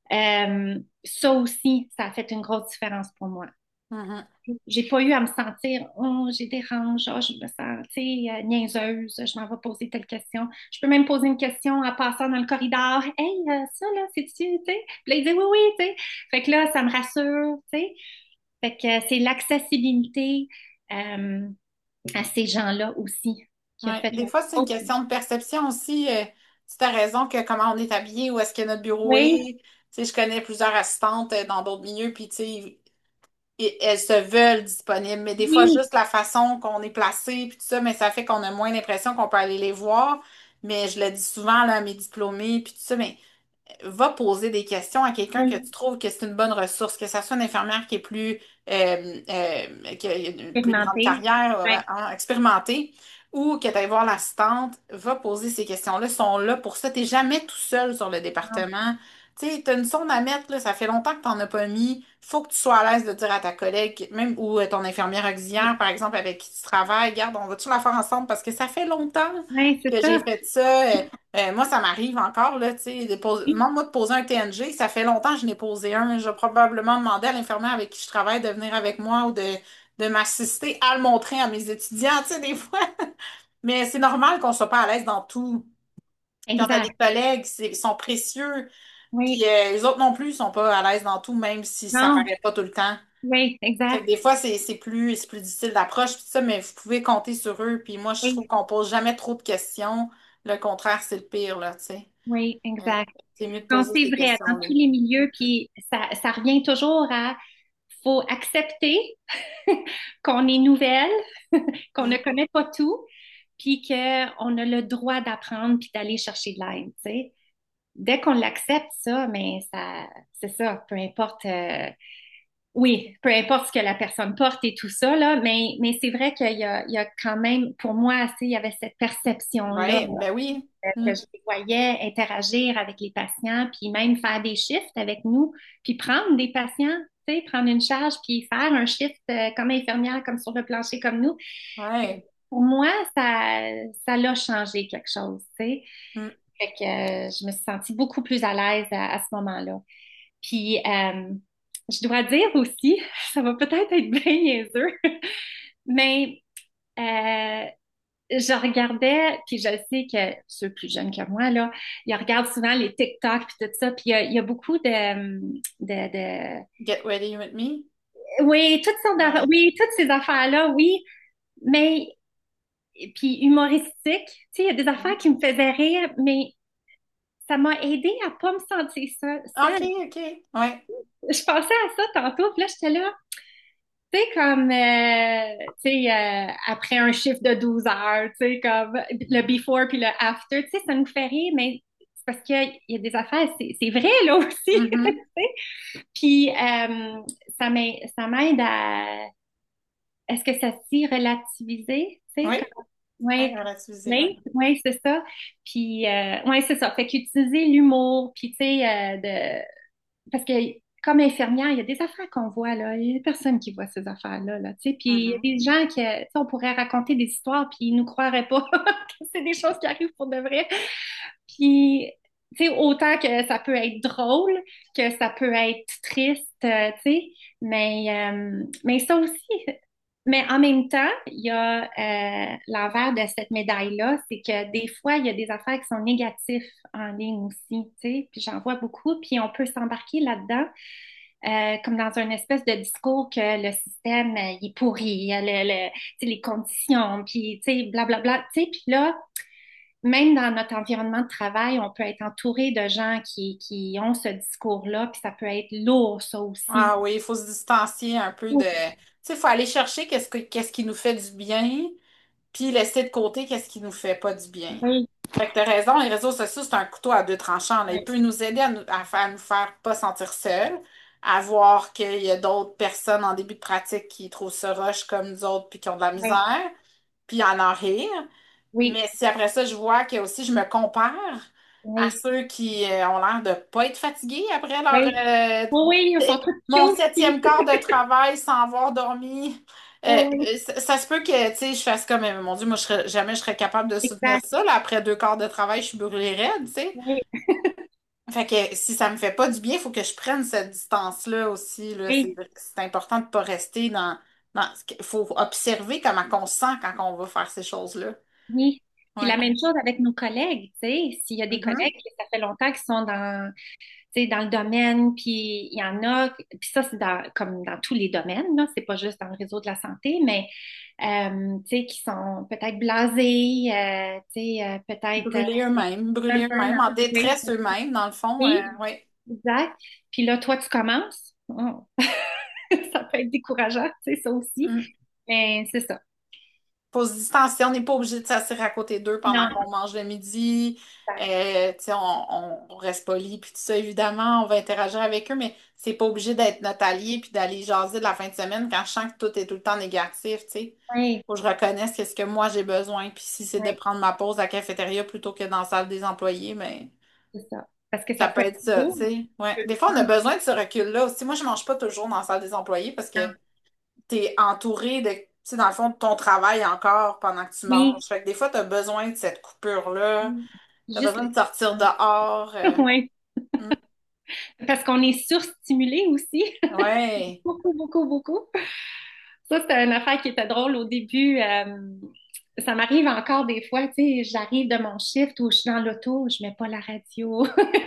Euh, ça aussi, ça a fait une grosse différence pour moi. Mhm. J'ai pas eu à me sentir, oh, j'ai des ranges, oh, je me sens, tu sais, euh, niaiseuse, je m'en vais poser telle question. Je peux même poser une question en passant dans le corridor. Hey, euh, ça, là, c'est-tu, tu sais? Puis là, il dit oui, oui, tu sais. Fait que là, ça me rassure, tu sais. Fait que euh, c'est l'accessibilité euh, à ces gens-là aussi qui a Ouais. fait Des la fois, c'est une grosse- question de perception aussi. Euh, tu as raison que comment on est habillé, où est-ce que notre bureau est. Oui, Tu sais, je connais plusieurs assistantes euh, dans d'autres milieux, puis tu sais, et elles se veulent disponibles. Mais des fois, oui, juste la façon qu'on est placé, puis tout ça, mais ça fait qu'on a moins l'impression qu'on peut aller les voir. Mais je le dis souvent là, à mes diplômés, puis tout ça, mais va poser des questions à quelqu'un que oui, tu trouves que c'est une bonne ressource, que ça soit une infirmière qui est plus, euh, euh, qui a une plus grande expérimenté. carrière, euh, Ouais, hein, expérimentée, ou que tu ailles voir l'assistante, va poser ces questions-là. Ils sont là pour ça. Tu n'es jamais tout seul sur le non, département. Tu sais, tu as une sonde à mettre, là, ça fait longtemps que tu n'en as pas mis. Faut que tu sois à l'aise de dire à ta collègue, même ou à ton infirmière oui, auxiliaire, par exemple, avec qui tu travailles, regarde, on va-tu la faire ensemble parce que ça fait longtemps ouais, c'est que j'ai ça. fait ça. Euh, euh, moi, ça m'arrive encore, là, tu sais, de poser- Oui, demande-moi de poser un T N G. Ça fait longtemps que je n'ai posé un. Je vais probablement demander à l'infirmière avec qui je travaille de venir avec moi ou de, de m'assister à le montrer à mes étudiants, tu sais, des fois. Mais c'est normal qu'on soit pas à l'aise dans tout. Puis on a des exact. collègues, c'est- ils sont précieux. Puis Oui, euh, les autres non plus, ils sont pas à l'aise dans tout, même si ça non, paraît pas tout le temps. oui, Fait que exact. des fois, c'est c'est plus, c'est plus difficile d'approche, puis tout ça, mais vous pouvez compter sur eux. Puis moi, je trouve Oui, qu'on pose jamais trop de questions. Le contraire, c'est le pire, là, tu sais. oui, Euh, exact. C'est mieux de Non, poser c'est ces vrai, dans questions-là. tous les milieux, puis ça, ça revient toujours à, faut accepter qu'on est nouvelle, qu'on ne Mm. connaît pas tout, puis qu'on a le droit d'apprendre puis d'aller chercher de l'aide, tu sais. Dès qu'on l'accepte, ça, mais ça, c'est ça, peu importe, euh, oui, peu importe ce que la personne porte et tout ça, là, mais, mais c'est vrai qu'il y a, il y a quand même, pour moi, tu sais, il y avait cette perception-là Ouais, ben oui. euh, Mm. que je les voyais interagir avec les patients, puis même faire des shifts avec nous, puis prendre des patients, tu sais, prendre une charge, puis faire un shift euh, comme infirmière, comme sur le plancher comme nous. Ouais. Pour moi, ça, ça l'a changé quelque chose, tu sais. Mm. Fait que euh, je me suis sentie beaucoup plus à l'aise à, à ce moment-là. Puis, euh, je dois dire aussi, ça va peut-être être bien niaiseux, mais euh, je regardais, puis je sais que ceux plus jeunes que moi, là, ils regardent souvent les TikTok puis tout ça, puis il y a, il y a beaucoup de, de, de... Get ready with me. Oui, toutes sortes d'affaires, Ouais. oui, toutes ces affaires-là, oui, mais, puis humoristique, tu sais, il y a des affaires qui me faisaient rire, mais ça m'a aidé à pas me sentir seule. OK, seule. OK. Ouais. Je pensais à ça tantôt, puis là, j'étais là, tu sais, comme, euh, tu sais, euh, après un chiffre de douze heures, tu sais, comme le before puis le after, tu sais, ça nous fait rire, mais c'est parce qu'il y a des affaires, c'est c'est vrai, là aussi, tu Mhm. sais. Puis, euh, ça m'aide, ça m'aide à, est-ce que ça se dit relativiser, tu sais, Oui. comme, Ouais, ouais, relativiser, ouais. oui, oui, c'est ça. Puis, euh, ouais, c'est ça. Fait qu'utiliser l'humour, puis, tu sais, euh, de parce que comme infirmière, il y a des affaires qu'on voit, là. Il y a personne qui voit ces affaires-là, là, tu sais. Puis il y a Mhm. des gens qui, tu sais, on pourrait raconter des histoires, puis ils nous croiraient pas que c'est des choses qui arrivent pour de vrai. Puis, tu sais, autant que ça peut être drôle, que ça peut être triste, euh, tu sais. Mais, euh, mais ça aussi, mais en même temps, il y a euh, l'envers de cette médaille-là, c'est que des fois, il y a des affaires qui sont négatives en ligne aussi, tu sais, puis j'en vois beaucoup, puis on peut s'embarquer là-dedans, euh, comme dans une espèce de discours que le système, euh, il est pourri, euh, le, le- tu sais, les conditions, puis, tu sais, blablabla, tu sais, puis là, même dans notre environnement de travail, on peut être entouré de gens qui, qui ont ce discours-là, puis ça peut être lourd, ça aussi. Ah oui, il faut se distancier un peu de. Tu sais, il faut aller chercher qu'est-ce que, qu'est-ce qui nous fait du bien, puis laisser de côté qu'est-ce qui nous fait pas du bien. Oui. Fait que t'as raison, les réseaux sociaux, c'est un couteau à deux tranchants, là. Il Ouais, peut nous aider à nous, à faire, à nous faire pas sentir seuls, à voir qu'il y a d'autres personnes en début de pratique qui trouvent ça rush comme nous autres puis qui ont de la ouais, misère, puis en en rire. oui, Mais si après ça, je vois que aussi je me compare à oui, ceux qui euh, ont l'air de pas être fatigués après leur oui. euh, Oui, oui, ils sont t- tous mon cute, puis... septième quart de travail sans avoir dormi. Oui, Euh, oui, euh, ça, ça se peut que tu sais, je fasse comme euh, mon Dieu, moi je serais, jamais je serais capable de soutenir exact. ça. Là, après deux quarts de travail, je suis brûlée raide, tu sais. Oui, Fait que si ça me fait pas du bien, il faut que je prenne cette distance-là aussi. Là. C'est, oui, c'est important de pas rester dans, dans... Il faut observer comment on se sent quand on va faire ces choses-là. oui. Puis la Ouais. même chose avec nos collègues, tu sais, s'il y a des Mhm. collègues qui ça fait longtemps qu'ils sont dans, tu sais, dans le domaine, puis il y en a, puis ça, c'est dans, comme dans tous les domaines, là, c'est pas juste dans le réseau de la santé, mais, euh, tu sais, qui sont peut-être blasés, euh, tu sais, euh, peut-être euh, Brûler eux-mêmes, un brûler peu eux-mêmes, en entourés. détresse eux-mêmes, dans le fond. Euh, Oui, ouais. exact. Puis là, toi, tu commences. Oh. Ça peut être décourageant, tu sais, ça aussi. Mm. Mais c'est ça. Faut se distancier, on n'est pas obligé de s'asseoir à côté d'eux pendant Non, qu'on mange le midi. exact. Euh, tu sais, on, on, on reste poli, puis tout ça, évidemment, on va interagir avec eux, mais c'est pas obligé d'être notre allié puis d'aller jaser de la fin de semaine quand je sens que tout est tout le temps négatif, tu sais. Oui, Faut que je reconnaisse qu'est-ce que moi j'ai besoin, puis si c'est de oui, prendre ma pause à la cafétéria plutôt que dans la salle des employés, mais c'est ça. Parce que ça ça peut peut être être ça, tu beau. sais. Ouais. Je Des fois, on a pense. besoin de ce recul-là aussi. Moi, je mange pas toujours dans la salle des employés parce que Non. t'es entouré de, tu sais, dans le fond, de ton travail encore pendant que tu Oui, manges. Fait que des fois, t'as besoin de cette coupure-là. oui. T'as Juste besoin le de sortir temps. dehors. euh. Oui. Mm. Parce qu'on est surstimulé aussi. Ouais. Beaucoup, beaucoup, beaucoup. Ça, c'était une affaire qui était drôle au début. Euh, ça m'arrive encore des fois, tu sais, j'arrive de mon shift ou je suis dans l'auto, je mets pas la radio.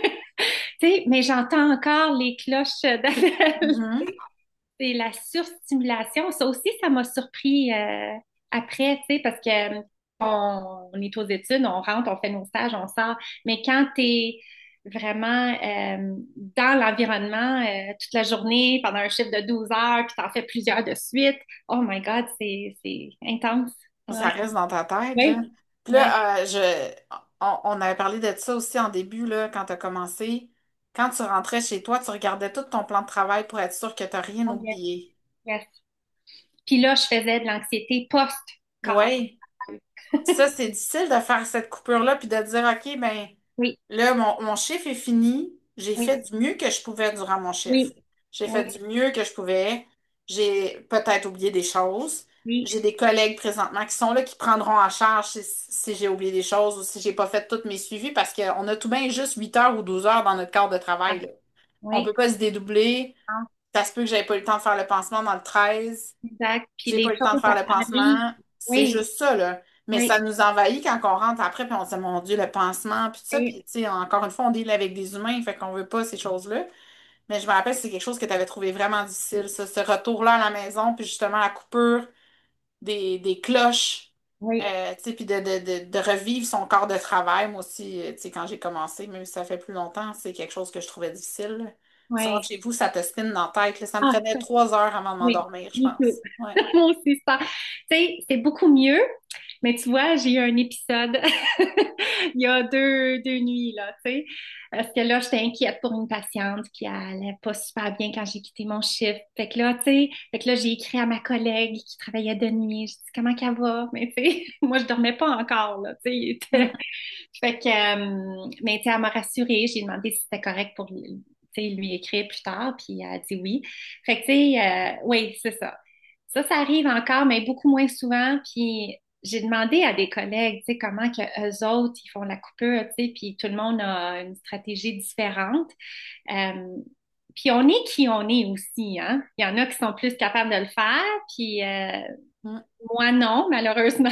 Tu sais, mais j'entends encore les cloches d'appel. Mhm. C'est la surstimulation. Ça aussi, ça m'a surpris euh, après, tu sais, parce que euh, on, on est aux études, on rentre, on fait nos stages, on sort. Mais quand tu es vraiment euh, dans l'environnement euh, toute la journée, pendant un chiffre de douze heures, puis t'en fais plusieurs de suite, oh my God, c'est, c'est intense. Ça Ouais. reste dans ta tête, là. Oui, Puis oui, là, euh, je, on, on avait parlé de ça aussi en début, là, quand tu as commencé. Quand tu rentrais chez toi, tu regardais tout ton plan de travail pour être sûr que tu n'as rien oh yes, oublié. yes. Puis là, je faisais de l'anxiété post-corps. Oui. Ça, c'est difficile de faire cette coupure-là puis de dire, OK, ben Oui, là, mon, mon chiffre est fini. J'ai oui, fait du mieux que je pouvais durant mon chiffre. oui, J'ai fait oui, du mieux que je pouvais. J'ai peut-être oublié des choses. oui, J'ai des collègues présentement qui sont là, qui prendront en charge si, si j'ai oublié des choses ou si j'ai pas fait tous mes suivis parce qu'on a tout bien juste huit heures ou douze heures dans notre quart de travail, ah, là. On peut oui. pas se dédoubler. Ah, Ça se peut que j'avais pas eu le temps de faire le pansement dans le treize. exact. Puis J'ai pas les eu le temps de choses faire le arrivent. pansement. C'est Oui, juste ça, là. Mais oui, ça nous envahit quand on rentre après, puis on se dit, mon Dieu, le pansement, puis tout ça. oui, Puis, tu sais, encore une fois, on deal avec des humains, fait qu'on veut pas ces choses-là. Mais je me rappelle, c'est quelque chose que tu avais trouvé vraiment difficile, ça, ce retour-là à la maison, puis justement la coupure des, des cloches, oui, euh, tu sais, puis de, de, de, de revivre son corps de travail. Moi aussi, euh, tu sais, quand j'ai commencé, même si ça fait plus longtemps, c'est quelque chose que je trouvais difficile, là. Tu rentres oui. chez vous, ça te spinne dans la tête, là. Ça me Ah, prenait trois heures avant de oui, m'endormir, je me too. pense. Ouais. Moi aussi, ça. Tu sais, c'est beaucoup mieux, mais tu vois, j'ai eu un épisode il y a deux, deux nuits, là, tu sais, parce que là, j'étais inquiète pour une patiente qui allait pas super bien quand j'ai quitté mon chiffre. Fait que là, tu sais, fait que là, j'ai écrit à ma collègue qui travaillait de nuit. Je dis, comment qu'elle va? Mais tu sais, moi, je dormais pas encore, là, tu sais. il était- Mm. Fait que, euh, mais tu sais, elle m'a rassurée. J'ai demandé si c'était correct pour lui, tu sais, lui écrire plus tard, puis elle a dit oui. Fait que, tu sais, euh, oui, c'est ça. Ça, ça arrive encore, mais beaucoup moins souvent. Puis j'ai demandé à des collègues, tu sais, comment que eux autres, ils font la coupure, tu sais, puis tout le monde a une stratégie différente. Euh, puis on est qui on est aussi, hein. Il y en a qui sont plus capables de le faire, puis euh, Mm. moi non, malheureusement.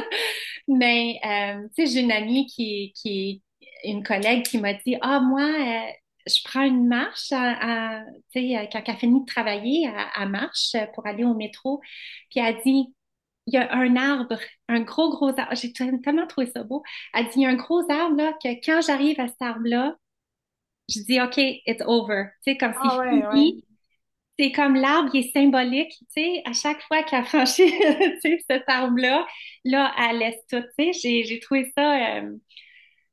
Mais, euh, tu sais, j'ai une amie qui, qui est une collègue qui m'a dit, ah, moi, euh, je prends une marche, à, à- tu sais, euh, quand elle finit de travailler, à, à marche pour aller au métro. Puis elle dit, il y a un arbre, un gros, gros arbre. J'ai tellement trouvé ça beau. Elle dit, il y a un gros arbre, là, que quand j'arrive à cet arbre-là, je dis, OK, it's over. Tu sais, comme c'est Ah ouais, ouais. fini. C'est comme l'arbre, il est symbolique, tu sais, à chaque fois qu'elle franchit, tu sais, cet arbre-là, là, elle laisse tout, tu sais, j'ai, j'ai trouvé ça, euh,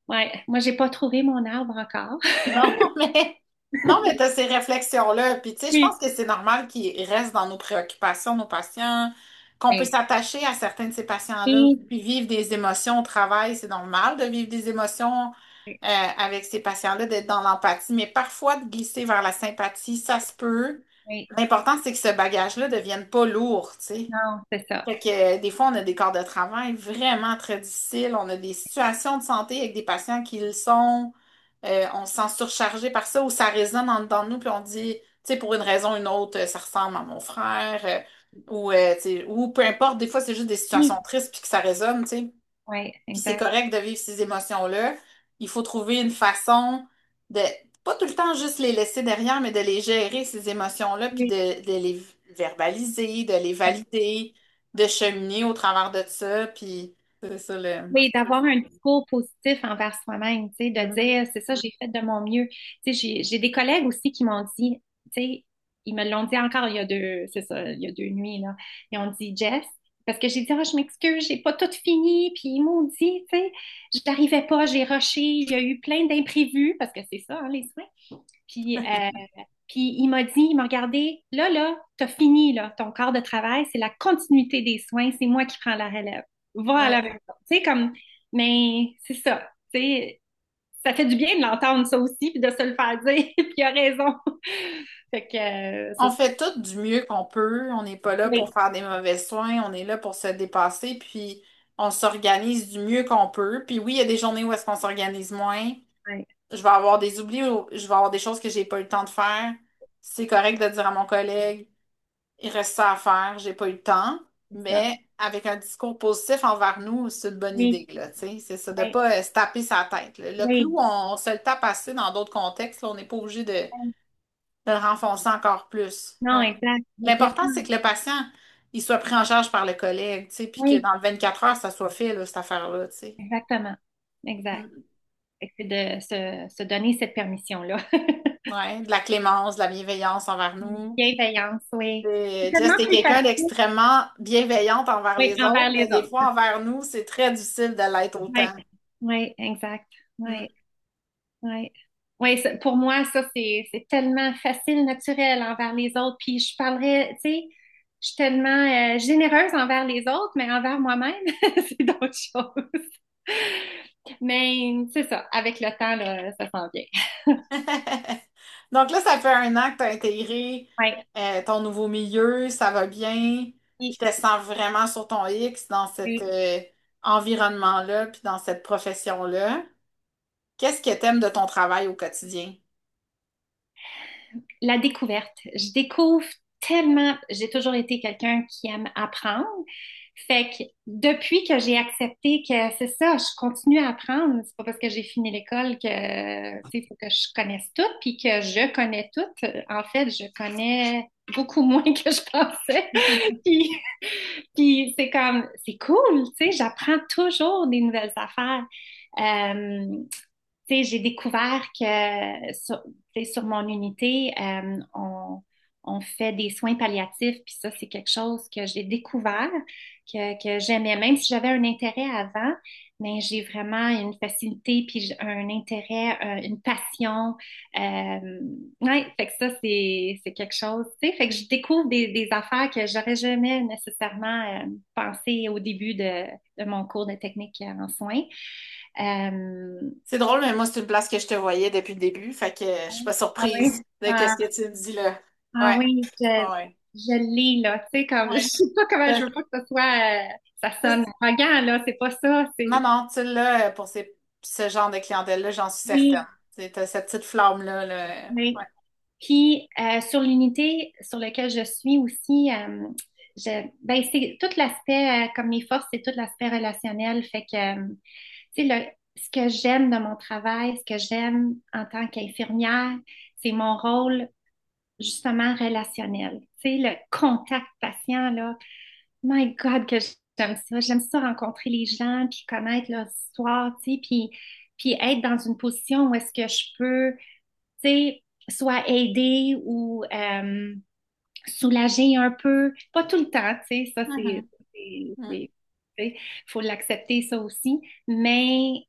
Ouais, moi, j'ai pas trouvé mon arbre encore. Non, mais non, mais tu as ces réflexions-là. Puis, tu sais, je pense Oui. que c'est normal qu'ils restent dans nos préoccupations, nos patients, qu'on peut Oui, s'attacher à certains de ces patients-là, oui, puis vivre des émotions au travail. C'est normal de vivre des émotions oui. euh, avec ces patients-là, d'être dans l'empathie, mais parfois de glisser vers la sympathie, ça se peut. Oui. L'important, c'est que ce bagage-là ne devienne pas lourd, tu sais. Non, c'est ça. Fait que euh, des fois, on a des corps de travail vraiment très difficiles. On a des situations de santé avec des patients qui le sont. Euh, on se sent surchargé par ça ou ça résonne en dedans de nous, puis on dit, tu sais, pour une raison ou une autre, euh, ça ressemble à mon frère. Euh, ou, euh, tu sais, ou peu importe, des fois, c'est juste des Oui, situations tristes puis que ça résonne, tu sais. oui, Puis c'est exact. correct de vivre ces émotions-là. Il faut trouver une façon de, pas tout le temps juste les laisser derrière, mais de les gérer, ces émotions-là, puis Oui. de, de les verbaliser, de les valider, de cheminer au travers de ça, puis c'est ça le... Oui, d'avoir un discours positif envers soi-même, tu sais, de Mhm. dire, c'est ça, j'ai fait de mon mieux. Tu sais, j'ai, j'ai des collègues aussi qui m'ont dit, tu sais, ils me l'ont dit encore il y a deux, c'est ça, il y a deux nuits, là. Ils ont dit, Jess, parce que j'ai dit, ah, je m'excuse, j'ai pas tout fini, puis ils m'ont dit, tu sais, je n'arrivais pas, j'ai rushé, il y a eu plein d'imprévus, parce que c'est ça, hein, les soins. Puis, euh, puis il m'a dit, il m'a regardé, là, là, t'as fini, là, ton corps de travail, c'est la continuité des soins, c'est moi qui prends la relève. Va à la Ouais. maison. Tu sais, comme, mais c'est ça, tu sais, ça fait du bien de l'entendre, ça aussi, puis de se le faire dire, puis il a raison. Fait que, euh, On c'est ça. fait tout du mieux qu'on peut. On n'est pas là pour Oui, faire des mauvais soins. On est là pour se dépasser. Puis on s'organise du mieux qu'on peut. Puis oui, il y a des journées où est-ce qu'on s'organise moins. oui, Je vais avoir des oublis ou je vais avoir des choses que j'ai pas eu le temps de faire. C'est correct de dire à mon collègue, il reste ça à faire, j'ai pas eu le temps. c'est ça. Mais avec un discours positif envers nous, c'est une bonne Oui, idée, là, tu sais. C'est ça, de oui, pas euh, se taper sa tête, là. Le clou, oui, on, on se le tape assez dans d'autres contextes, là. On n'est pas obligé de, oui. de le renfoncer encore plus. Non, Ouais. exact, L'important, c'est exactement. que le patient, il soit pris en charge par le collègue, tu sais, puis que Oui, dans le vingt-quatre heures, ça soit fait, là, cette affaire-là, tu sais. exactement. Exact. Mm. Fait que c'est de se, se donner cette permission-là. Ouais, de la clémence, de la bienveillance envers nous. Bienveillance, oui. C'est Et Jess, tellement t'es plus quelqu'un facile, d'extrêmement bienveillante envers oui, les envers autres, mais les des autres. fois, envers nous, c'est très difficile de l'être Oui, autant. oui, exact. Mm. Oui, oui. Oui, ça- pour moi, ça, c'est, c'est tellement facile, naturel envers les autres. Puis je parlerais, tu sais, je suis tellement euh, généreuse envers les autres, mais envers moi-même, c'est d'autres choses. Mais c'est ça, avec le temps, là, ça s'en vient. Donc là, ça fait un an que tu as intégré Oui, euh, ton nouveau milieu, ça va bien. Je oui, te sens vraiment sur ton X dans cet oui. euh, environnement-là, puis dans cette profession-là. Qu'est-ce que tu aimes de ton travail au quotidien? La découverte. Je découvre tellement, j'ai toujours été quelqu'un qui aime apprendre. Fait que depuis que j'ai accepté que c'est ça, je continue à apprendre. C'est pas parce que j'ai fini l'école que, tu sais, il faut que je connaisse tout, puis que je connais tout. En fait, je connais beaucoup moins que je pensais. Puis, puis c'est comme, c'est cool, tu sais, j'apprends toujours des nouvelles affaires. Euh, tu sais, j'ai découvert que sur, tu sais, sur mon unité, euh, on, on fait des soins palliatifs, puis ça, c'est quelque chose que j'ai découvert, que, que j'aimais, même si j'avais un intérêt avant, mais j'ai vraiment une facilité, puis j'ai un intérêt, euh, une passion. Euh, ouais, fait que ça, c'est, c'est quelque chose, tu sais, fait que je découvre des, des affaires que j'aurais jamais nécessairement euh, pensé au début de, de mon cours de technique en soins. Euh, C'est drôle, mais moi, c'est une place que je te voyais depuis le début, fait que je suis pas Ah surprise oui, de ah, ce que tu me dis là. ah Ouais, oui, je, ouais, je l'ai là, tu sais, comme, je ouais. sais pas comment, je Euh, veux pas que ce soit, euh, ça sonne ça, arrogant, là, c'est pas ça, non, c'est, non, tu l'as euh, pour ces, ce genre de clientèle-là, j'en suis certaine. oui, C'est t'as cette petite flamme-là, là. oui. Ouais. Puis, euh, sur l'unité sur laquelle je suis aussi, euh, je, ben, c'est tout l'aspect, euh, comme mes forces, c'est tout l'aspect relationnel, fait que, euh, tu sais, le, ce que j'aime de mon travail, ce que j'aime en tant qu'infirmière, c'est mon rôle, justement, relationnel. Tu sais, le contact patient, là, My God, que j'aime ça. J'aime ça rencontrer les gens, puis connaître leur histoire, tu sais, puis, puis être dans une position où est-ce que je peux, tu sais, soit aider ou euh, soulager un peu. Pas tout le temps, tu sais, ça, c'est, Mhm. c'est, Mm. c'est- tu sais, faut l'accepter, ça aussi. Mais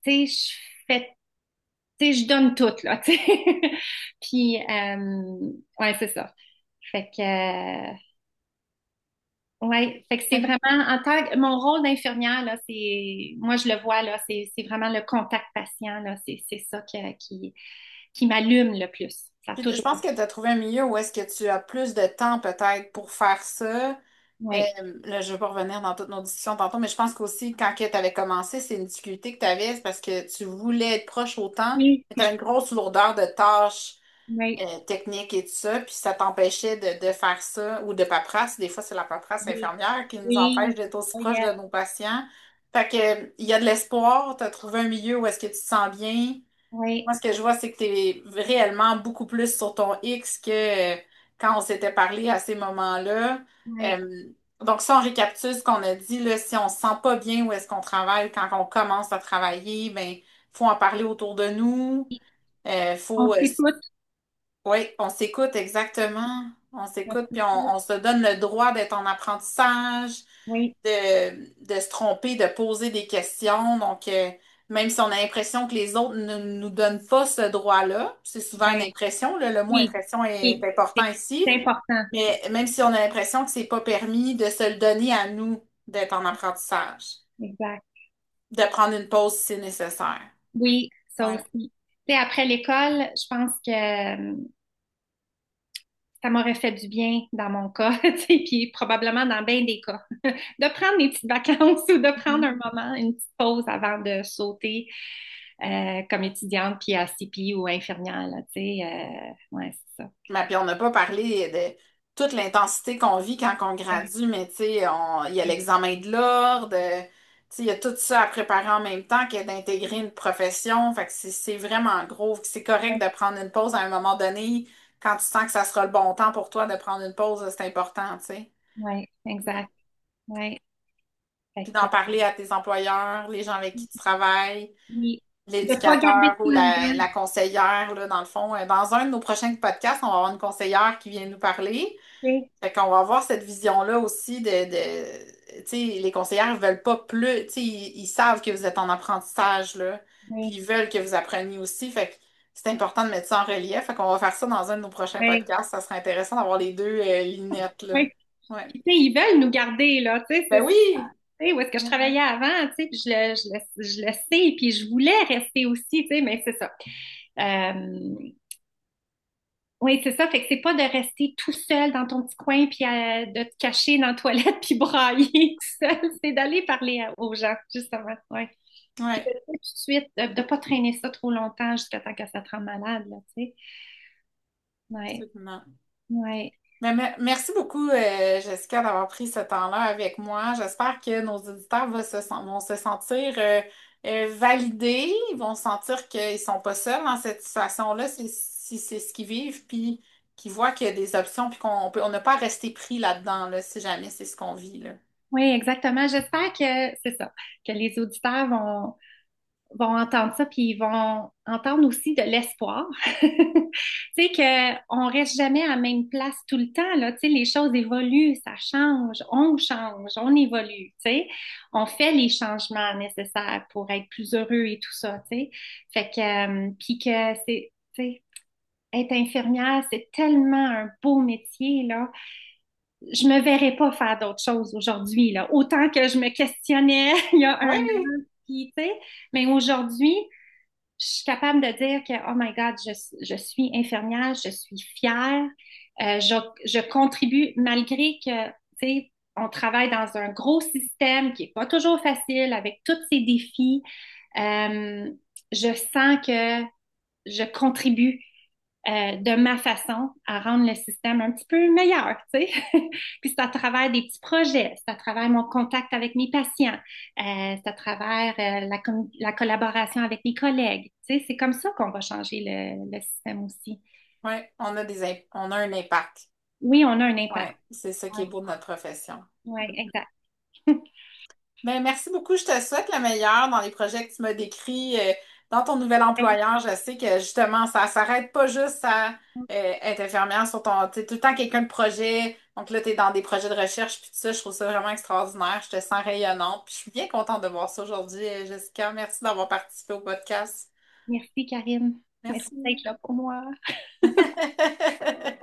tu sais, je fais, tu sais, je donne tout, là, tu sais. Puis, euh, ouais, c'est ça. Fait que, euh, ouais, fait que c'est vraiment, en tant que, mon rôle d'infirmière, là, c'est, moi, je le vois, là, c'est, c'est vraiment le contact patient, là, c'est, c'est ça qui, qui, qui m'allume le plus. Ça a Puis je toujours, pense que tu as trouvé un milieu où est-ce que tu as plus de temps peut-être pour faire ça. oui, Euh, là, je ne vais pas revenir dans toutes nos discussions tantôt, mais je pense qu'aussi, quand tu avais commencé, c'est une difficulté que tu avais, c'est parce que tu voulais être proche autant, oui, mais tu as une grosse lourdeur de tâches oui, euh, techniques et tout ça, puis ça t'empêchait de, de faire ça, ou de paperasse. Des fois, c'est la paperasse oui, infirmière qui nous empêche oui, d'être aussi oh proche yes, de nos patients. Fait que, euh, il y a de l'espoir, tu as trouvé un milieu où est-ce que tu te sens bien. oui, Moi, ce que je vois, c'est que tu es réellement beaucoup plus sur ton X que euh, quand on s'était parlé à ces moments-là. oui, Euh, donc, si on récapitule ce qu'on a dit, là, si on se sent pas bien où est-ce qu'on travaille quand on commence à travailler, ben, faut en parler autour de nous. Euh, on faut, euh, s'écoute, oui, on s'écoute exactement. On on s'écoute, puis on, s'écoute, on se donne le droit d'être en apprentissage, oui, de, de se tromper, de poser des questions. Donc, euh, même si on a l'impression que les autres ne nous donnent pas ce droit-là, c'est souvent une oui, impression, là, le mot oui, impression est oui, important c'est ici, c'est important, mais même si on a l'impression que c'est pas permis de se le donner à nous d'être en apprentissage, exact. de prendre une pause si c'est nécessaire. Oui, ça Ouais. aussi. Tu sais, après l'école, je pense que euh, ça m'aurait fait du bien dans mon cas, tu sais, puis probablement dans bien des cas, de prendre des petites vacances ou de prendre un Mhm. moment, une petite pause avant de sauter euh, comme étudiante puis à C P ou infirmière, là, tu sais. Euh, ouais, c'est ça. Mais puis on n'a pas parlé de toute l'intensité qu'on vit quand on Ouais, gradue, mais tu sais, on- il y a l'examen de l'ordre, euh, tu sais, il y a tout ça à préparer en même temps que d'intégrer une profession. Fait que c'est c'est vraiment gros. C'est correct de prendre une pause à un moment donné quand tu sens que ça sera le bon temps pour toi de prendre une pause, c'est important, tu sais. ouais, Ouais. exact. Ouais. Fait Puis que, d'en parler à tes employeurs, les gens avec qui tu travailles. oui, de pas garder L'éducateur ou ça en la, dedans. la conseillère, là, dans le fond. Euh, Dans un de nos prochains podcasts, on va avoir une conseillère qui vient nous parler. Oui, Fait qu'on va avoir cette vision-là aussi de, de tu sais, les conseillères veulent pas plus, tu sais, ils, ils savent que vous êtes en apprentissage, là, puis oui, ils veulent que vous appreniez aussi. Fait que c'est important de mettre ça en relief. Fait qu'on va faire ça dans un de nos prochains oui, podcasts. Ça serait intéressant d'avoir les deux euh, lignettes, là. oui. Ouais. Puis, tu sais, ils veulent nous garder, là, tu sais, c'est Ben ça. oui! Tu sais, où est-ce que je travaillais avant, tu sais, puis je le, je le, je le sais, puis je voulais rester aussi, tu sais, mais c'est ça. Euh, oui, c'est ça. Fait que c'est pas de rester tout seul dans ton petit coin, puis euh, de te cacher dans la toilette, puis brailler tout seul. C'est d'aller parler à- aux gens, justement. Ouais. Puis de Ouais. le faire tout de suite, de ne pas traîner ça trop longtemps jusqu'à temps que ça te rend malade, là, tu sais. Ouais, Absolument. ouais. Mais mer- merci beaucoup, euh, Jessica, d'avoir pris ce temps-là avec moi. J'espère que nos auditeurs vont se, sen- vont se sentir euh, euh, validés. Ils vont sentir qu'ils sont pas seuls dans cette situation-là, si, si c'est ce qu'ils vivent, puis qu'ils voient qu'il y a des options, puis qu'on peut, on n'a pas à rester pris là-dedans, là, si jamais c'est ce qu'on vit, là. Oui, exactement. J'espère que c'est ça, que les auditeurs vont, vont entendre ça, puis ils vont entendre aussi de l'espoir. Tu sais, qu'on reste jamais à la même place tout le temps, là. Tu sais, les choses évoluent, ça change, on change, on évolue, tu sais. On fait les changements nécessaires pour être plus heureux et tout ça, tu sais. Fait que, euh, puis que c'est, tu sais, être infirmière, c'est tellement un beau métier, là. Je me verrais pas faire d'autres choses aujourd'hui, là. Autant que je me questionnais il y a un Oui, an, puis, tu sais, mais aujourd'hui, je suis capable de dire que, oh my God, je, je suis infirmière, je suis fière, euh, je, je contribue malgré que, tu sais, on travaille dans un gros système qui est pas toujours facile avec tous ces défis. Euh, je sens que je contribue euh, de ma façon à rendre le système un petit peu meilleur, tu sais. Puis c'est à travers des petits projets, c'est à travers mon contact avec mes patients, euh, c'est à travers euh, la, com- la collaboration avec mes collègues. Tu sais, c'est comme ça qu'on va changer le, le système aussi. oui, on a des, imp- on a un impact. Oui, on a un Oui, impact. c'est ça qui est Oui, beau de notre profession. oui, exact. Ben, merci beaucoup. Je te souhaite le meilleur dans les projets que tu m'as décrits. euh, dans ton nouvel employeur, je sais que justement, ça ne s'arrête pas juste à euh, être infirmière sur ton. Tu es tout le temps quelqu'un de projet, Donc là, tu es dans des projets de recherche, puis tout ça, je trouve ça vraiment extraordinaire. Je te sens rayonnante, puis je suis bien contente de voir ça aujourd'hui, euh, Jessica. Merci d'avoir participé au podcast. Merci, Karine. Merci Merci. d'être là pour moi.